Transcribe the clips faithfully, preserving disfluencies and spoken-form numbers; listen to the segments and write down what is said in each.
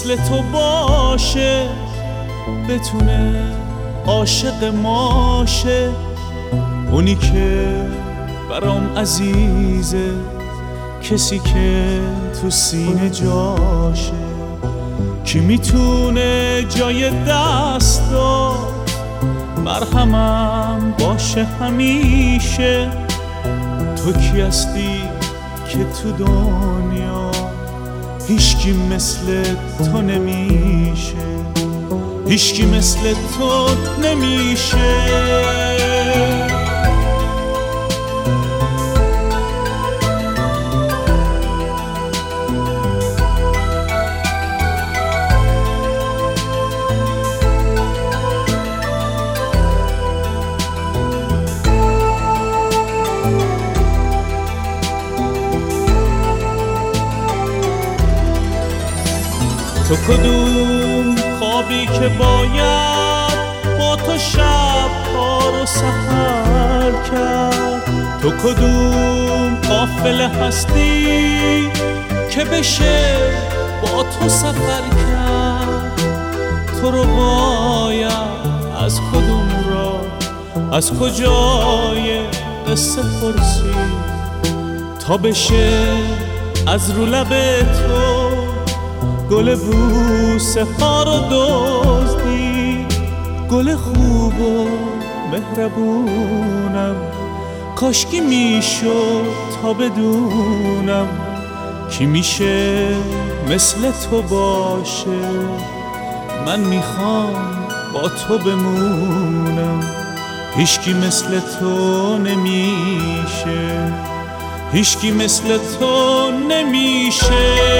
مثل تو باشه، بتونه عاشق ماشه، اونی که برام عزیزه، کسی که تو سینه جاشه. کی میتونه جای دستا مرهمم باشه همیشه؟ تو کی هستی که تو دنیا هیچکی مثل تو نمیشه، هیچکی مثل تو نمیشه. تو کدوم خوابی که باید با تو شب ها رو سحر کرد؟ تو کدوم قافله هستی که بشه با تو سفر کرد؟ تو رو باید از کدوم را از کجای قصه پرسید تا بشه از رو لب تو گل بوسه ها رو دزدی؟ گل خوب و مهربونم کاشکی میشد تا بدونم کی میشه مثل تو باشه. من میخوام با تو بمونم، هیچکی مثل تو نمیشه، هیچکی مثل تو نمیشه.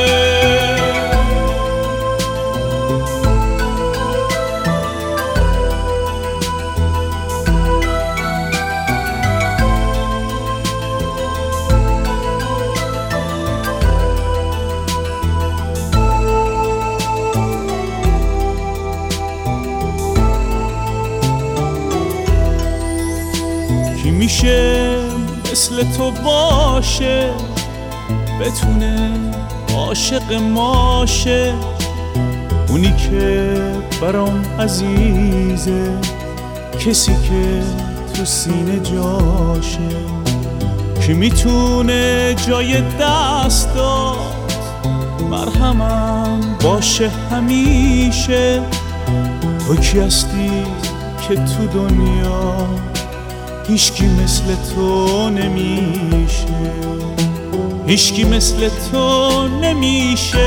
کی میشه مثل تو باشه، بتونه عاشق ماشه، اونی که برام عزیزه، کسی که تو سینه جاشه. کی میتونه جای دستات مرهمم باشه همیشه؟ تو کی هستی که تو دنیا هیچکی مثل تو نمیشه، هیچکی مثل تو نمیشه،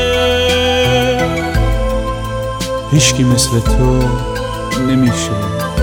هیچکی مثل تو نمیشه.